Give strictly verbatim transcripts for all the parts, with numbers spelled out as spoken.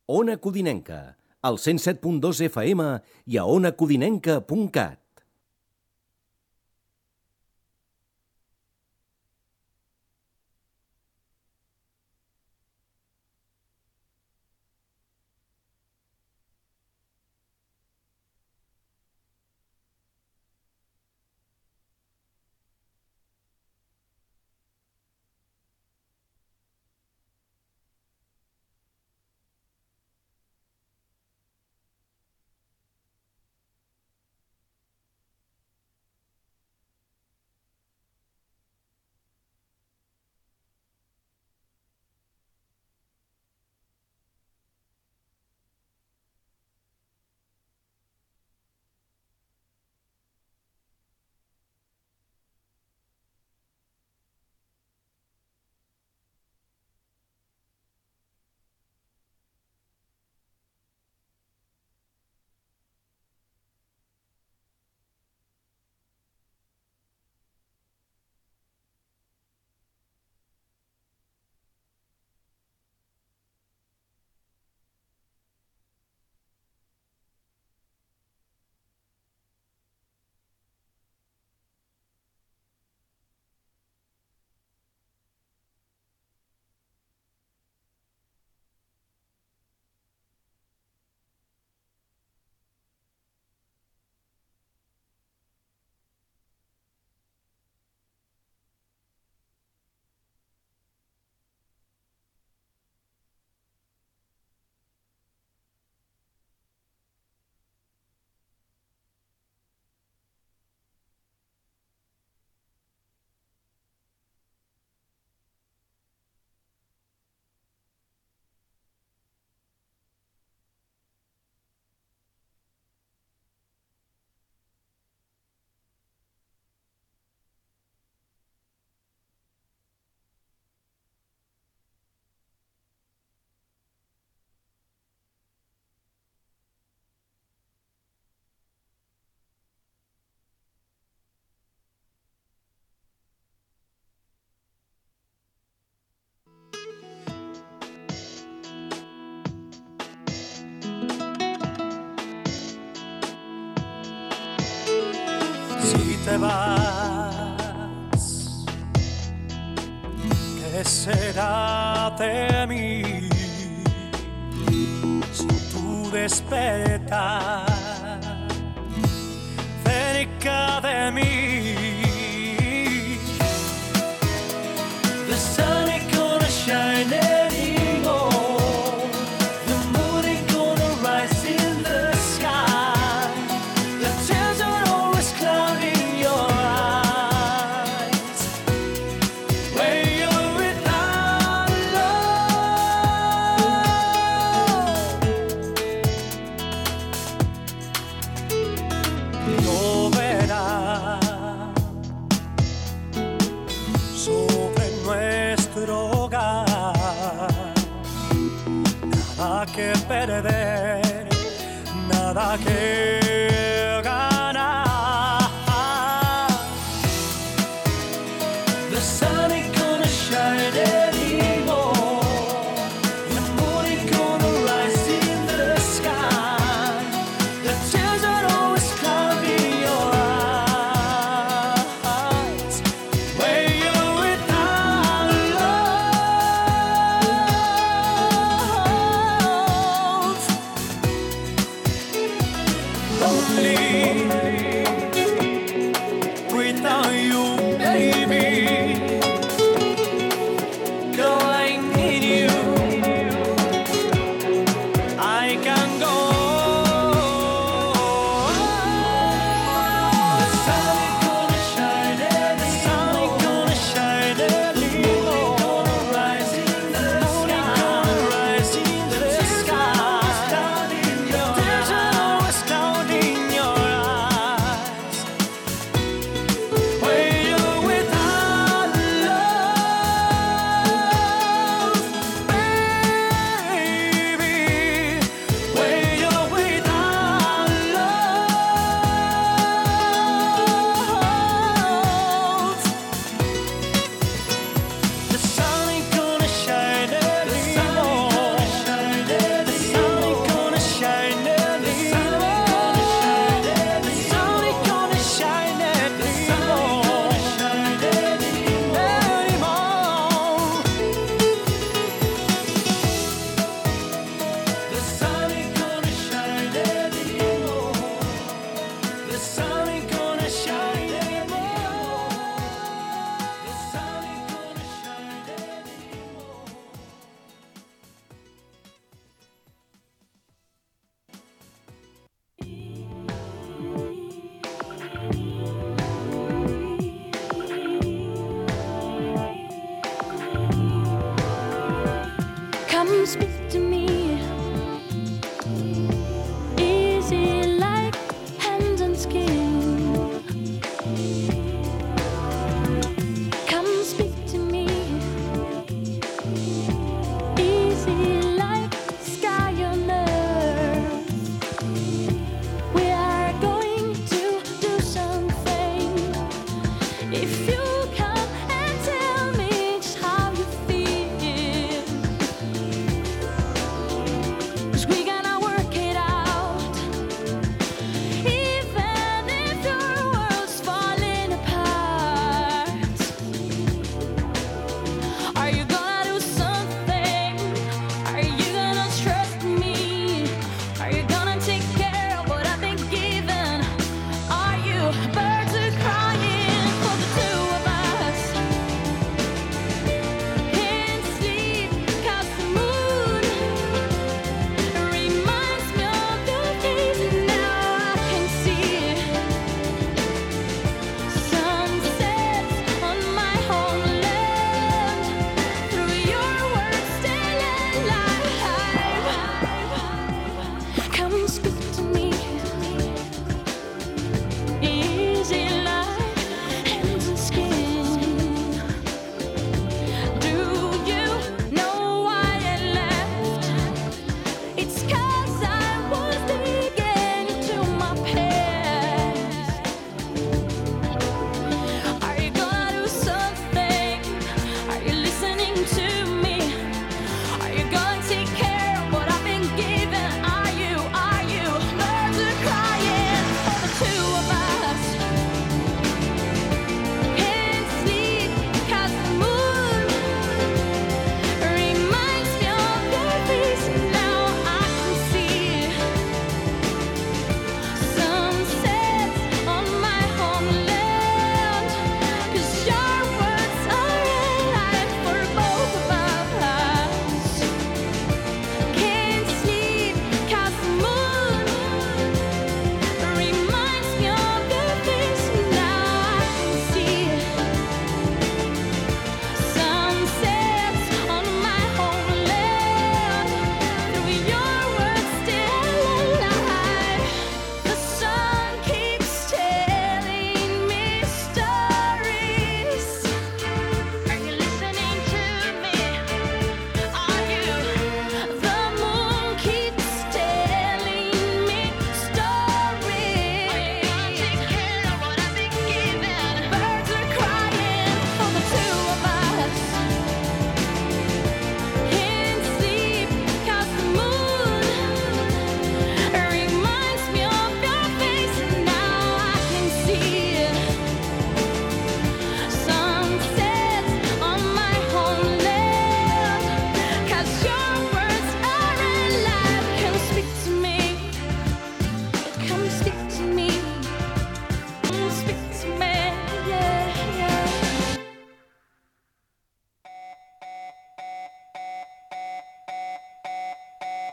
Ona Codinenca, al cent set punt dos F M i a ona codinenca punt cat. Si te vas, ¿qué será de mí? Sin tu despertar cerca de mí. The sun ain't gonna shine anymore. The moon ain't gonna rise in the sky. The tears are always clouding your eyes. When you're without love, lloverá sobre nuestro hogar. Nada que perder, nada que ganar. The sun ain't gonna shine anymore. The moon ain't gonna rise in the sky. The tears are always clouding your eyes. When you're without love, lonely without you, baby. Girl, I need you. I can go. The sun ain't gonna shine anymore. The sun ain't gonna shine anymore. Gonna rise in the sky. Gonna rise in the sky. The tears are always clouding your eyes.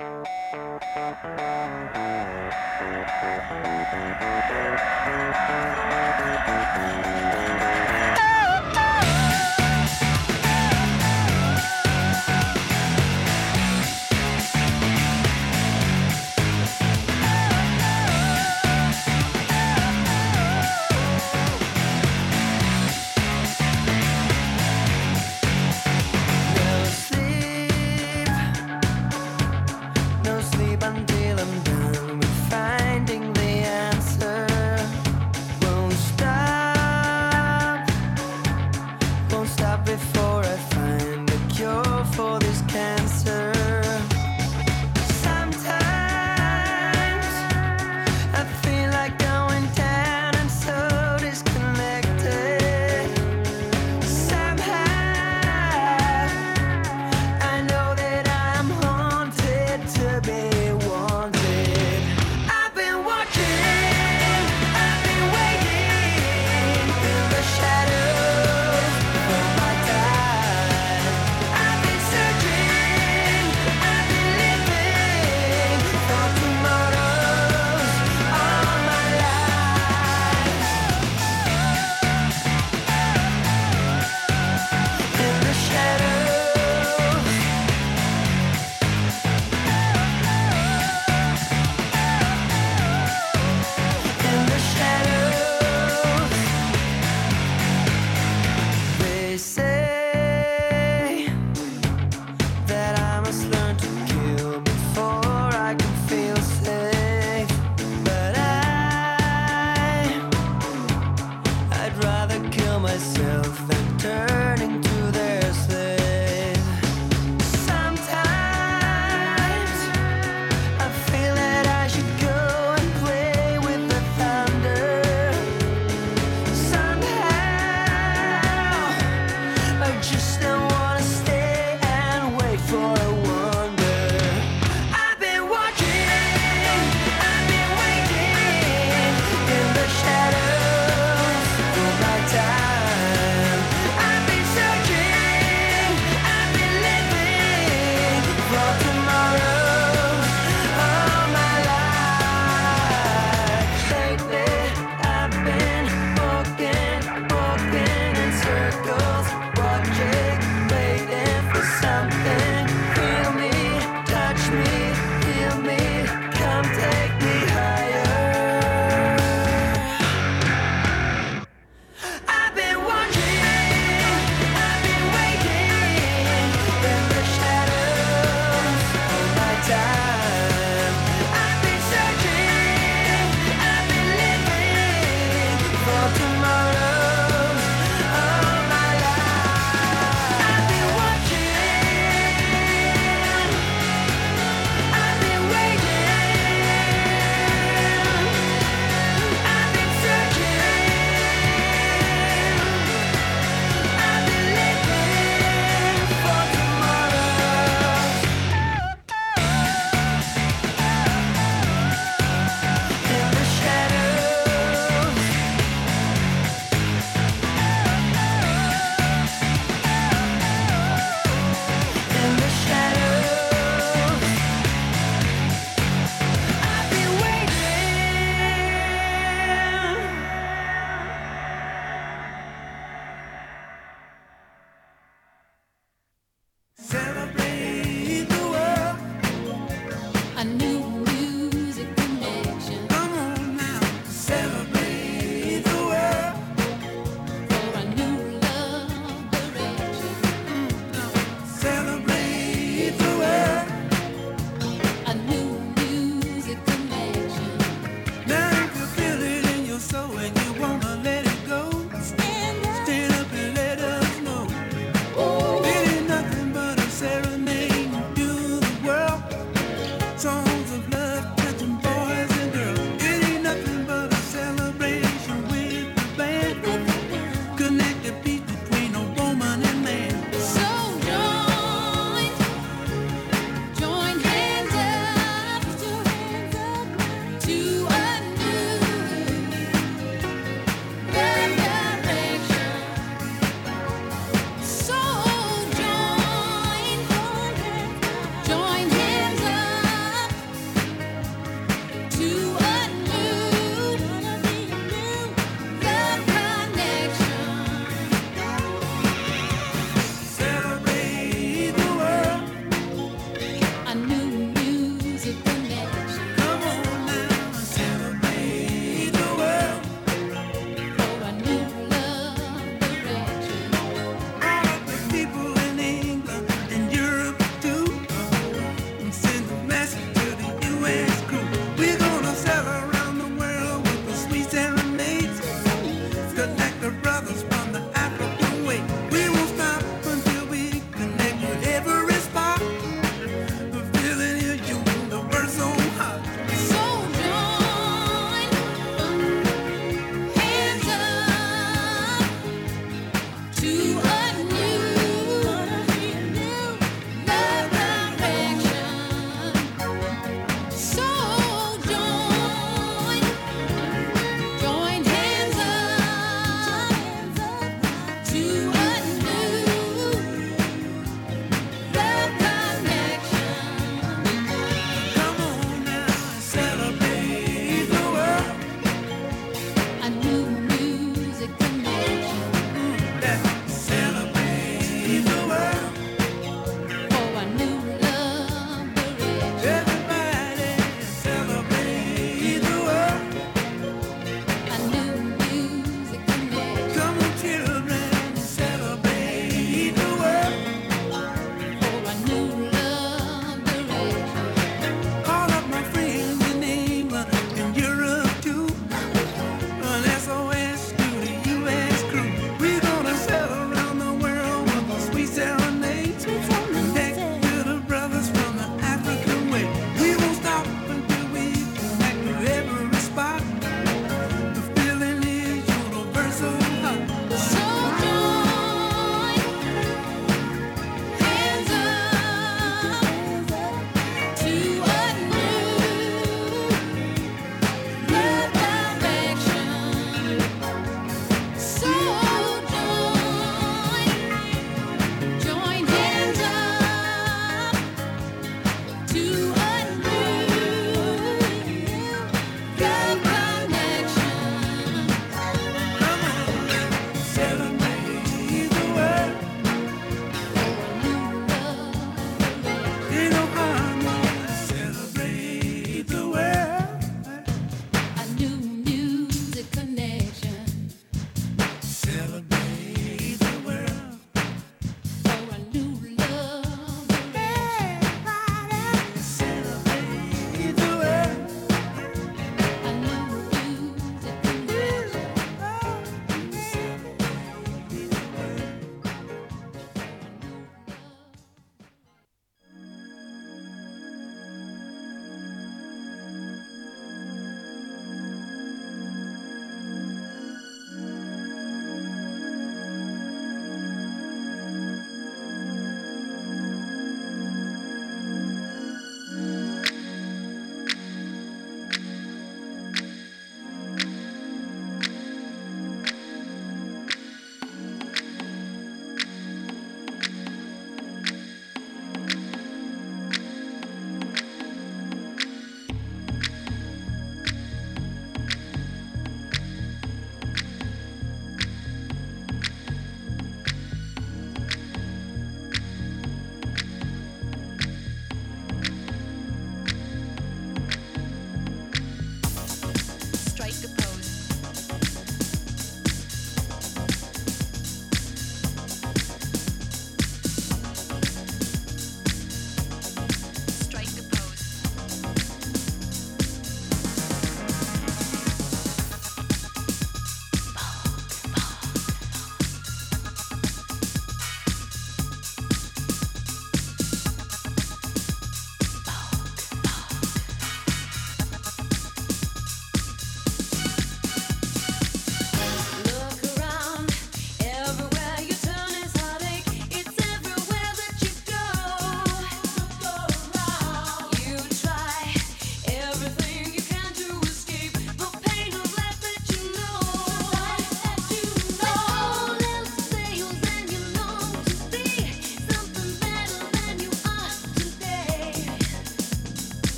Join hands up.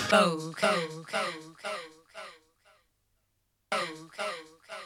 go, go, go, go, go, go, go.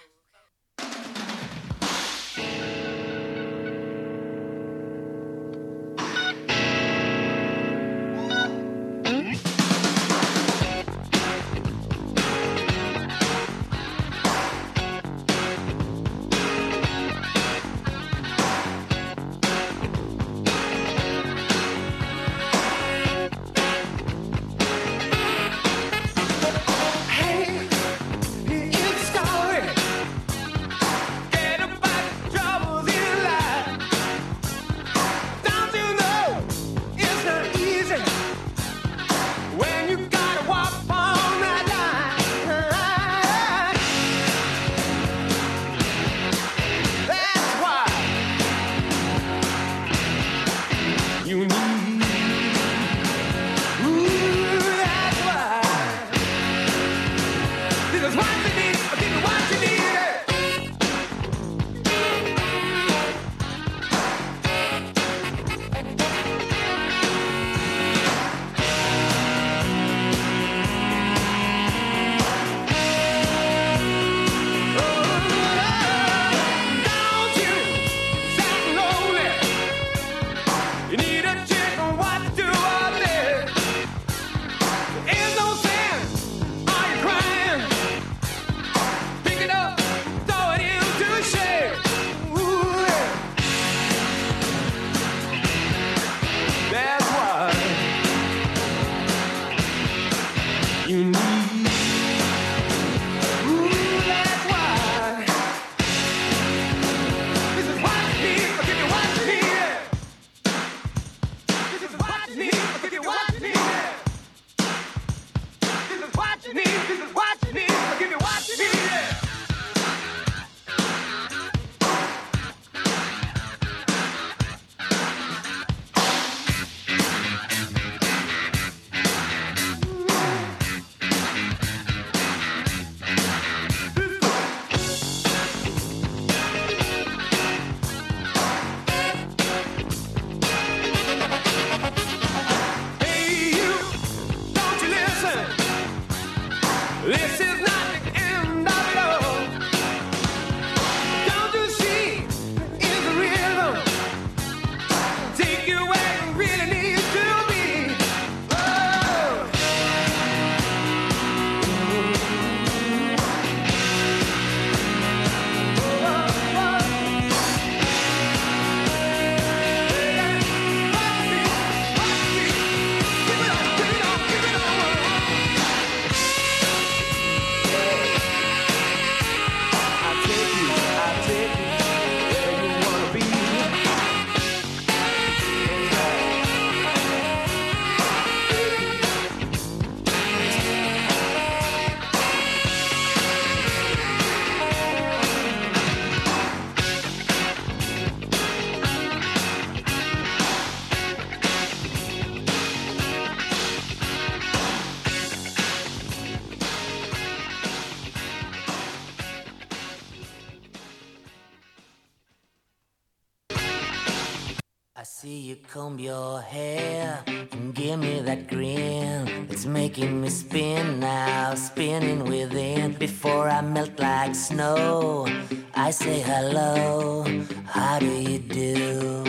I see you comb your hair and give me that grin. It's making me spin now, spinning within. Before I melt like snow, I say hello, how do you do?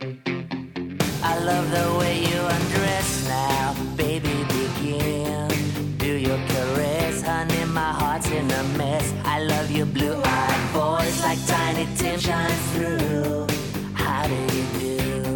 I love the way you undress now, baby, begin. Do your caress, honey, my heart's in a mess. I love your blue-eyed voice like Tiny Tim shines through. How do you do?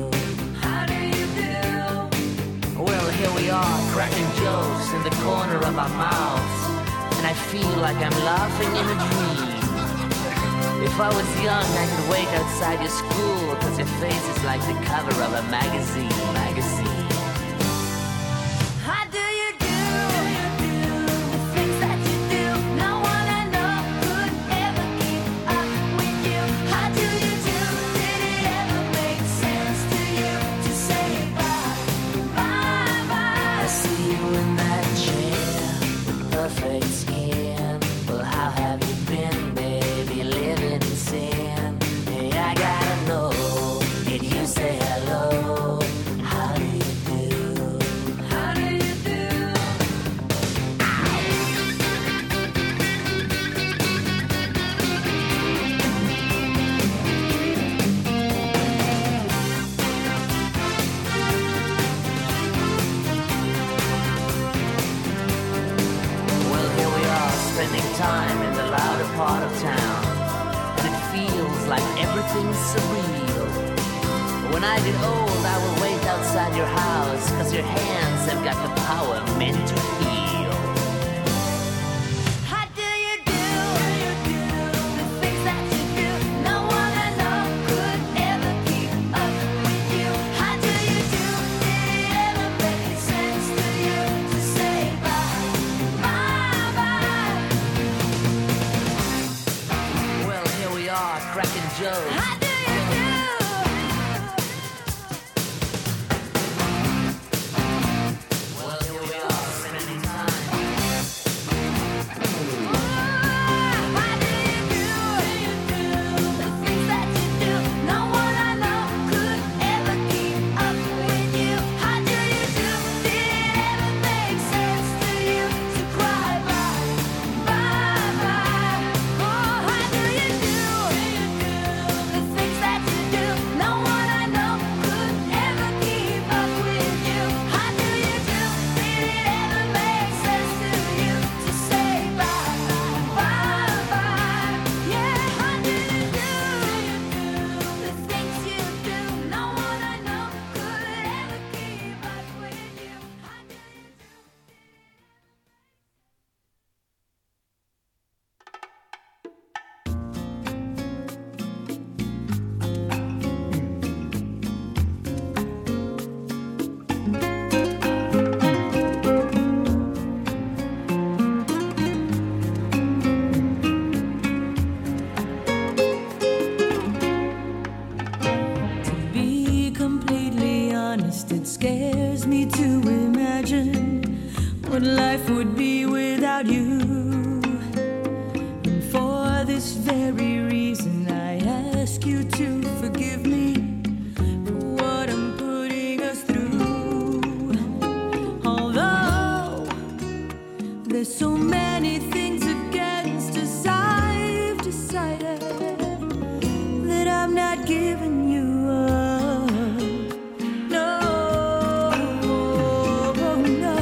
Here we are, cracking jokes in the corner of our mouths, and I feel like I'm laughing in a dream. If I was young, I could wait outside your school, cause your face is like the cover of a magazine, magazine. How do you do? The things that you do, no one I know could ever keep up with you. How do you do? Did it ever make sense to you to say bye, bye, bye? I see you in that chair, perfect skin. Well, how have you been, baby, living in sin? Hey, I gotta know, did you say hello? How do you real. When I get old, I will wait outside your house, cause your hands have got the power meant to heal. How do you do the things that you do? No one I know could ever keep up with you. How do you do? Did it ever make sense to you to say bye, bye, bye? Well, here we are, cracking jokes. How do you do? Well, here we are, spending time. How do you do the things that you do? No one I know could ever keep up with you. How do you do? Did it ever make sense to you to cry bye, bye, bye? Oh, how do you do the things that you do? No one I know could ever keep up with you. How do you do? Did it ever make sense to you to say bye, bye, bye? Yeah, how do you do the things you do? No one I know could ever keep up with you. How do you do? To be completely honest, it scares me to imagine what life would be without you. And for this very reason, I ask you to forgive me for what I'm putting us through. Although there's so many things against us, I've decided that I'm not giving you up. No, no.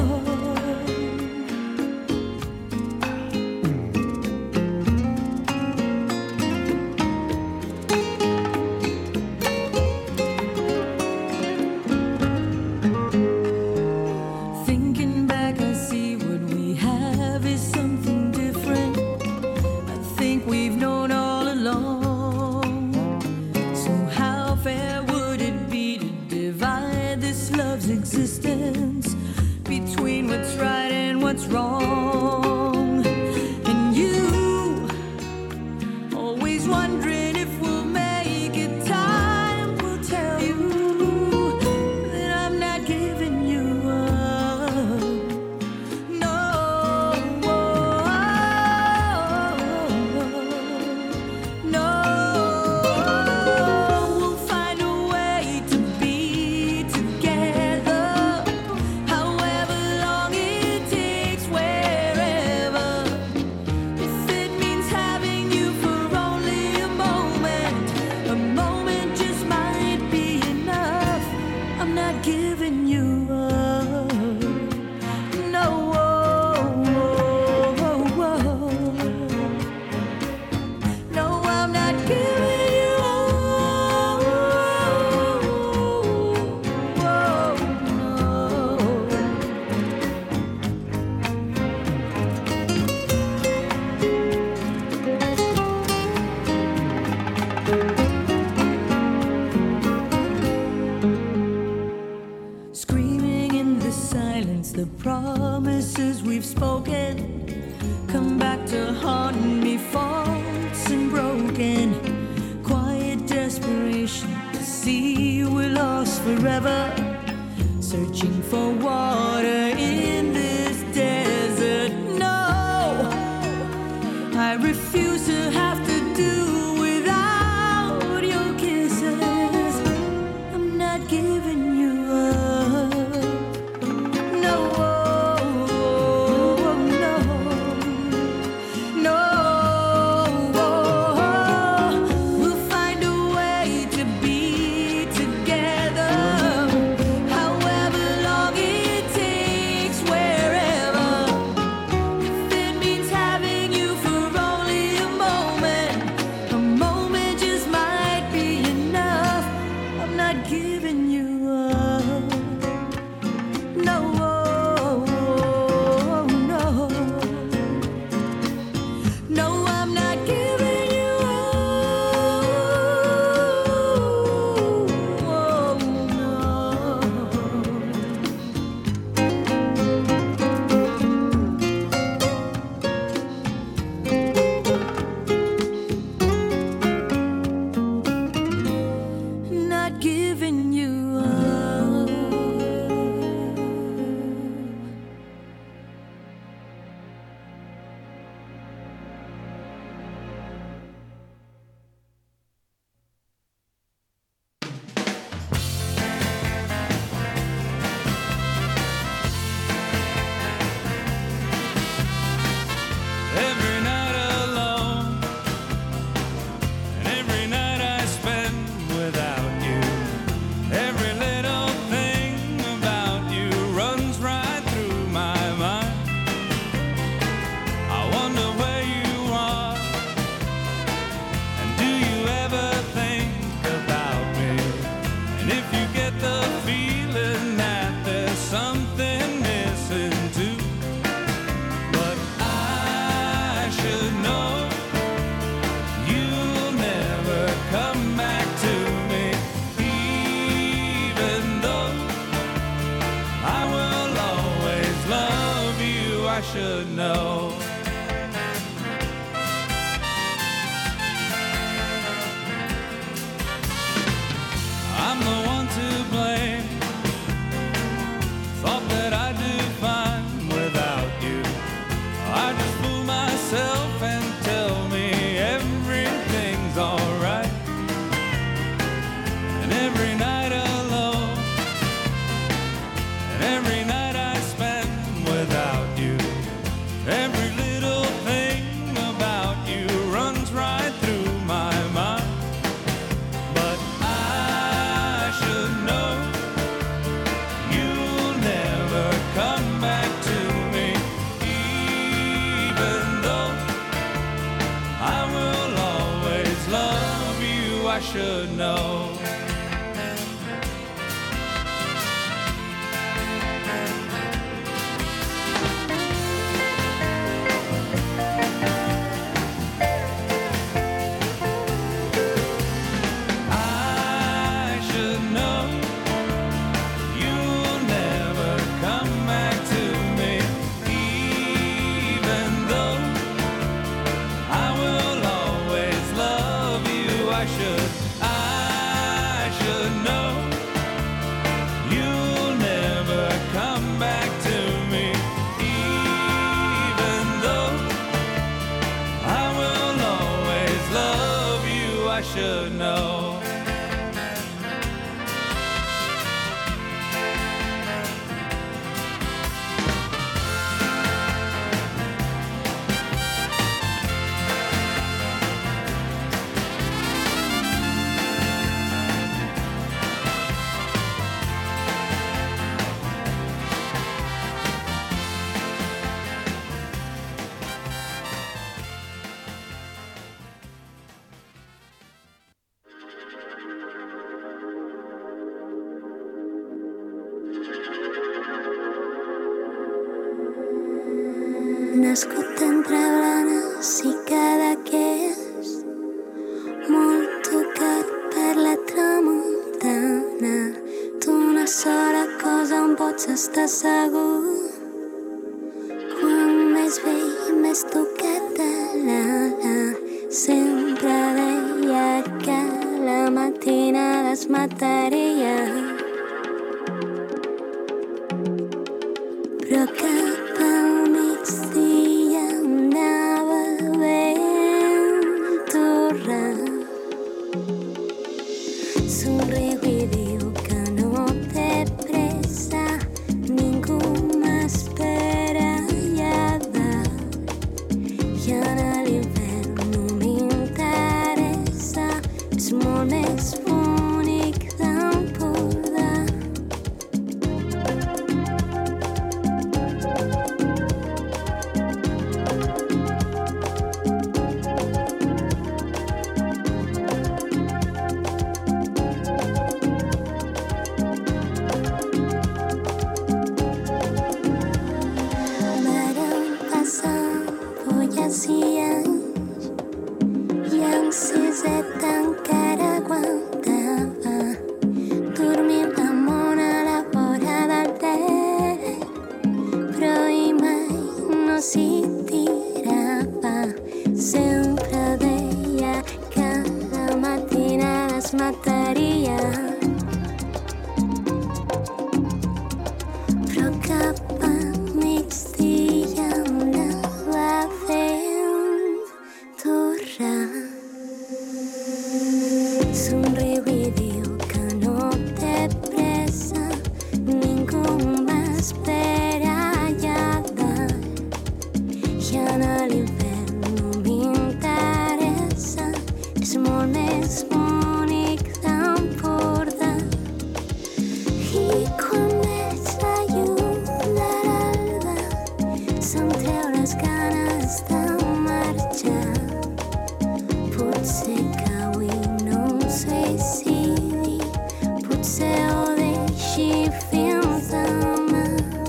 Thinking back, I see what we have is something different. I think we've known all along. So how fair would it be to divide this love's existence between what's right and what's wrong? And you, always wondering if we'll make it. Time will tell you that I'm not giving you up. No, no, we'll find a way to be together, however long it takes, wherever. If it means having you for only a moment, a moment just might be enough. I'm not giving you up. No. No, I'm not giving you up. Screaming in the silence, the promises we've spoken come back to haunt me, false and broken. Quiet desperation to see we're lost forever, searching for water in this desert. No, I refuse to have to do without your kisses. I'm not giving you up. No, no, no. We'll find a way to be together, however long it takes. should know. I'm the one to blame. Thought that I'd do fine without you. I just fool myself and tell me everything's alright. And every night alone, and every night I spend without you, every little thing about you runs right through my mind. But I should know you'll never come back to me, even though I will always love you. I should know. Should know. Nascut entre blanes i Cadaqués, molt tocat per la tramuntana. D'una sola cosa en pots estar segur: quan més vell, més tocat de l'ala. Sempre deia que la matinada es mataria, però cap al migdia anava ben torrat. Somriu i diu que no té pressa, ningú m'espera allà dalt. I en l'hivern no m'interessa, és molt més bonic d'Empordà. Varen passar polles i anys, i en siset encara aguantava, dormint amunt a la vora del dret, però i mai no s'hi tirava. Sempre deia que la matinada es mataria, però cap al migdia anava ben torrat. Somriu i diu que no té pressa, ningú m'espera allà dalt. I en l'hivern no m'interessa, és molt més bonic d'Empordà. I quan veig la llum de l'alba, se'm treu les ganes de marxar. Potser que avui no em suïcidi, potser ho deixi fins demà.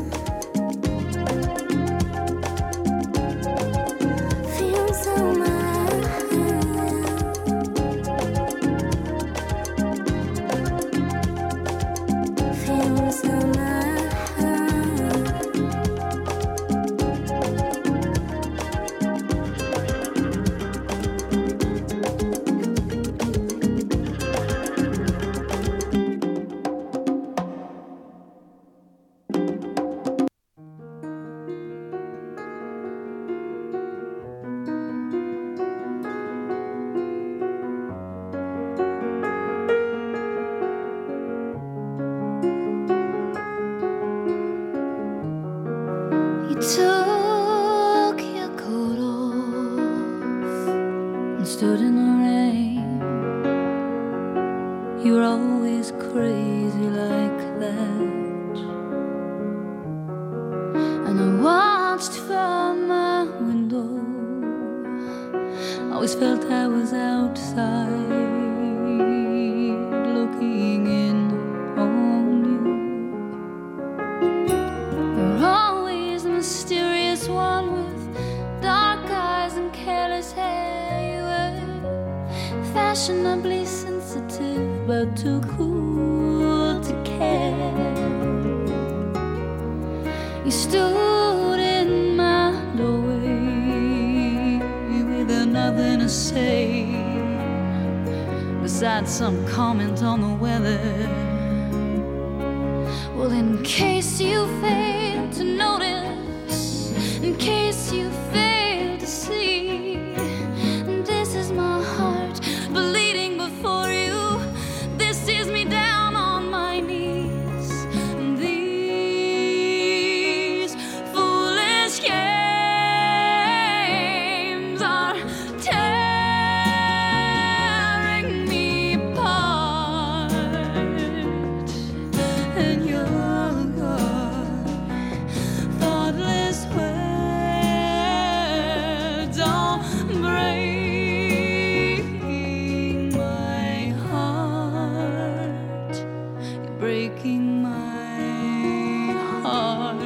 Fins demà. Fins demà. You're always crazy like that. And I watched from my window, always felt I was outside looking in on you. You're always the mysterious one with dark eyes and careless hair. You were fashionably sensitive, but too cool to care. You stood in my doorway with nothing to say besides some comment on the weather. Well, in case you fail to notice, in case you fail to see, this is my heart bleeding before you. This is me down on my knees. These foolish games are tearing me apart, and your thoughtless words are breaking my heart. You're breaking my heart.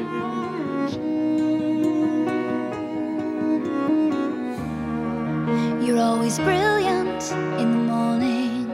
You're always brilliant in the morning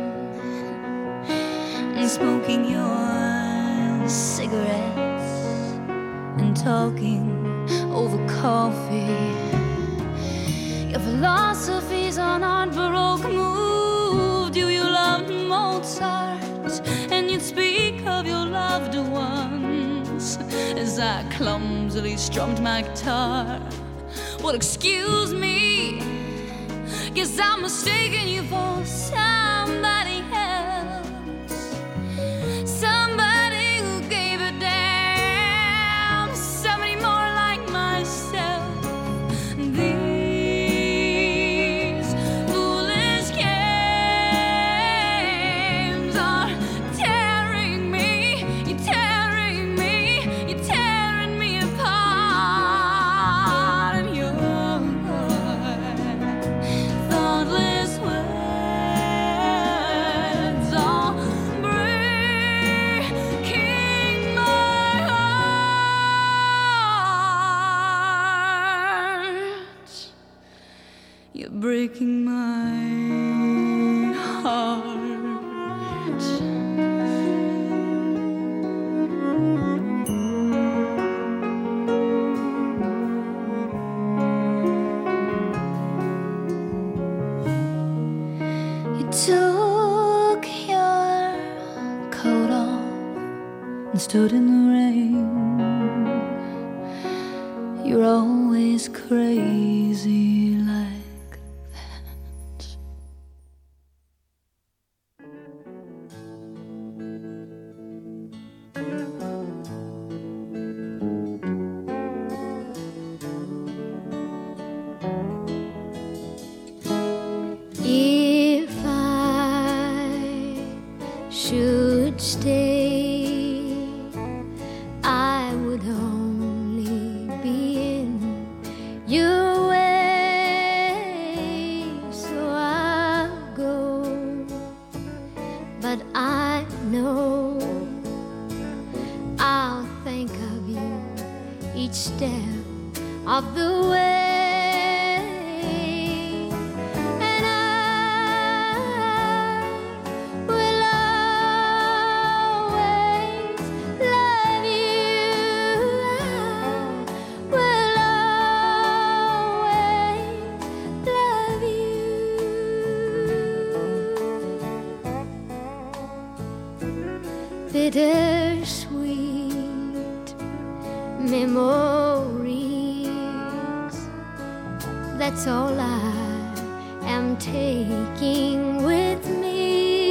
and smoking your cigarettes and talking over coffee. Your philosophies on art Baroque moved you. You loved Mozart, and you'd speak of your loved ones as I clumsily strummed my guitar. Well, excuse me, guess I'm mistaking you for somebody else, somebody who gave a damn, somebody more like myself. These foolish games are tearing me, you're tearing me, you're tearing me apart. And your thoughtless words are breaking my heart. You're breaking my heart. You took your coat off and stood in the rain. You're always crazy like that. If I should stay, I would only be in your way. So I'll go, but I know I'll think of you each step of the way. And I will always love you. I will always love you. Bittersweet memories, that's all I am taking with me.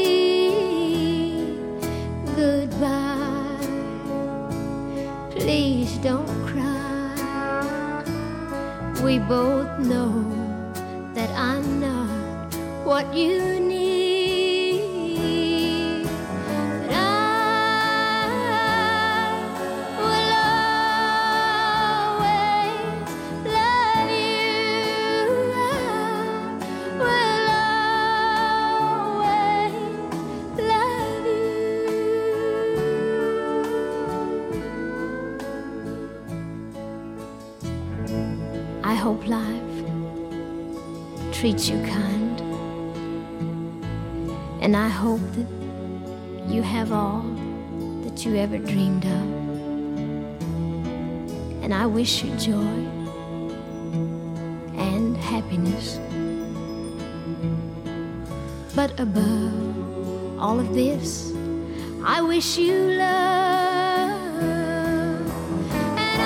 Goodbye, please don't cry. We both know that I'm not what you need. hope life treats you kind. And I hope that you have all that you ever dreamed of. And I wish you joy and happiness. But above all of this, I wish you love. And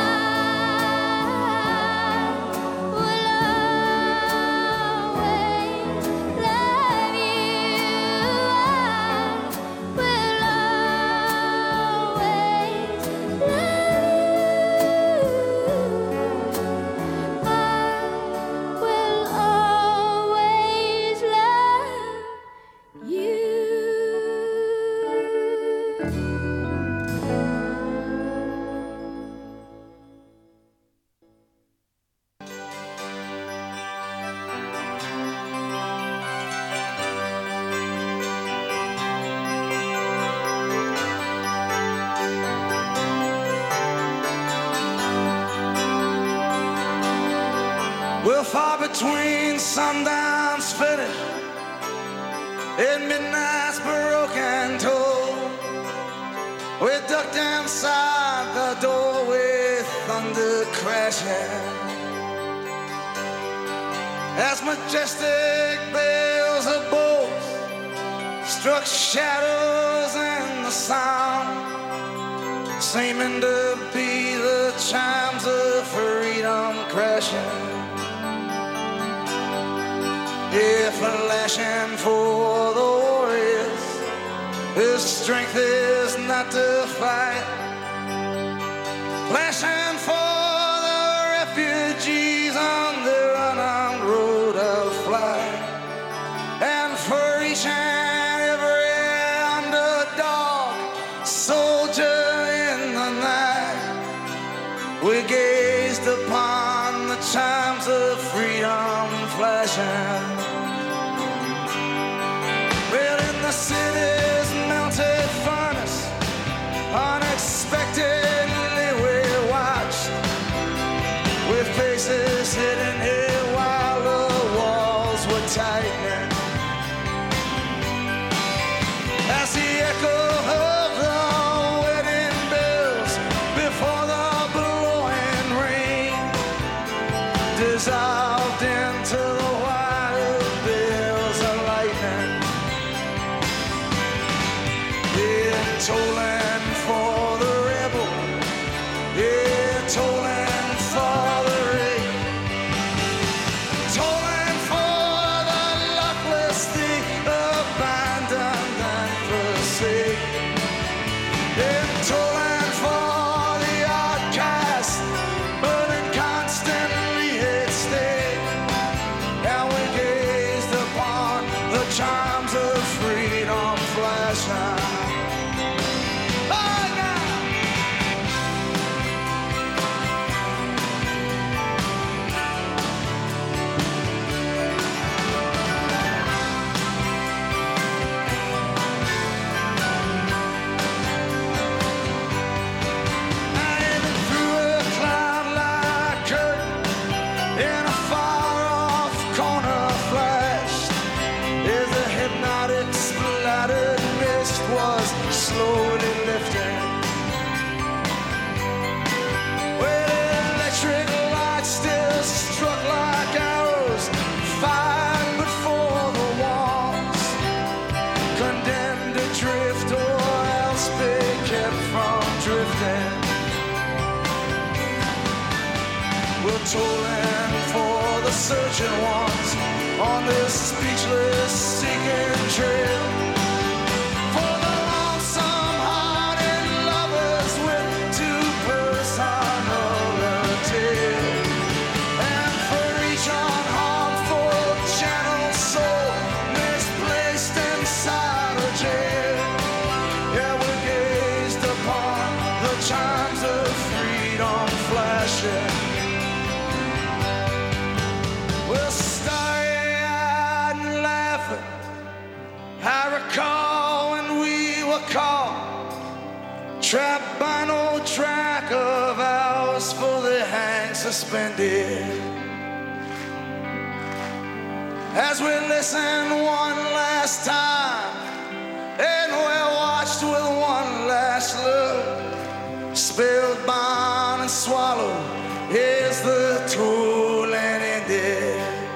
I will always love you. I will always love you. I will always love you. We're far between sundown's finish and midnight's broken toll. We ducked inside the door with thunder crashing as majestic bells of bolts struck shadows in the sound, seeming to be the chimes of freedom crashing. If flashing for the warriors, his strength is not to fight. Flashing for the refugees on their unarmed road of flight. And for each and every underdog soldier in the night, we gazed upon the chimes of freedom flashing. Well, in the city's melted furnace, unexpectedly we watched, with faces hidden here while the walls were tightening. As the echo of the wedding bells before the blowing rain dissolved into the wild bills of lightning. Yeah, tolling for the rebel, yeah, tolling for the rape, tolling for the luckless, the abandoned and forsaken, yeah, tolling for the outcast, but in constantly at stake. And we gazed upon the charms of freedom flashing. Oh, now. And through a cloud-like curtain, in a far-off corner flashed, as the hypnotic splattered mist was slowly lifting. Well, electric lights still struck like arrows, fired before the walls, condemned to drift or else be kept from drifting. We're tolling for the searching ones on this speechless seeking trail, for the lonesome hearted lovers with two personalities, and for each unharmful gentle soul misplaced inside a jail. Yeah, we gazed upon the chimes of freedom flashing. We're starry-eyed and laughing. I recall when we were caught, trapped by no track of ours, fully hang suspended as we listened one last time, and we watched with one last look. Spilled, bound, and swallowed is the toll and ended.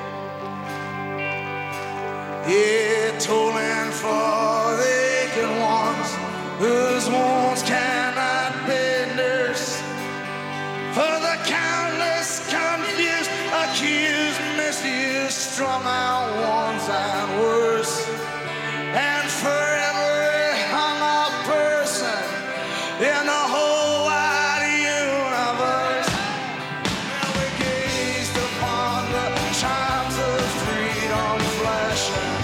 Yeah, tolling for the aching ones whose wounds cannot be nursed. For the countless confused, accused, misused, strung out ones and worse. And for every hung up person in the whole wide universe, and we gazed upon the chimes of freedom flashing.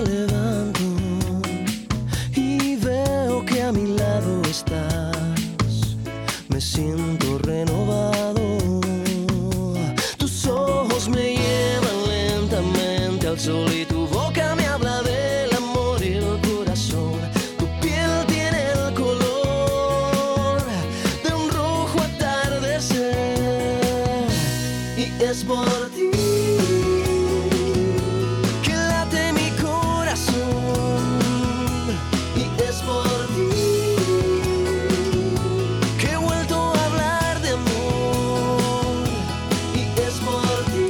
levanto y veo que a mi lado estás, me siento renovado. Tus ojos me llevan lentamente al sol y tu boca me habla del amor y el corazón. Tu piel tiene el color de un rojo atardecer y es por ti que late mi corazón y es por ti que he vuelto a hablar de amor y es por ti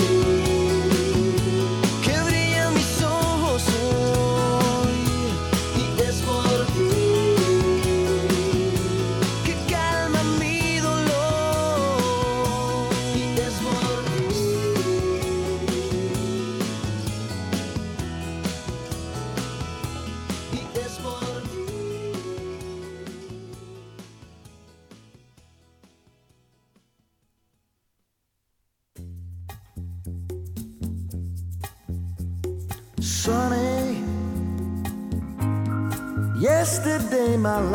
que brillan mis ojos hoy y es por ti que calma mi dolor y es por ti. Y es por ti. Sunny, yesterday my life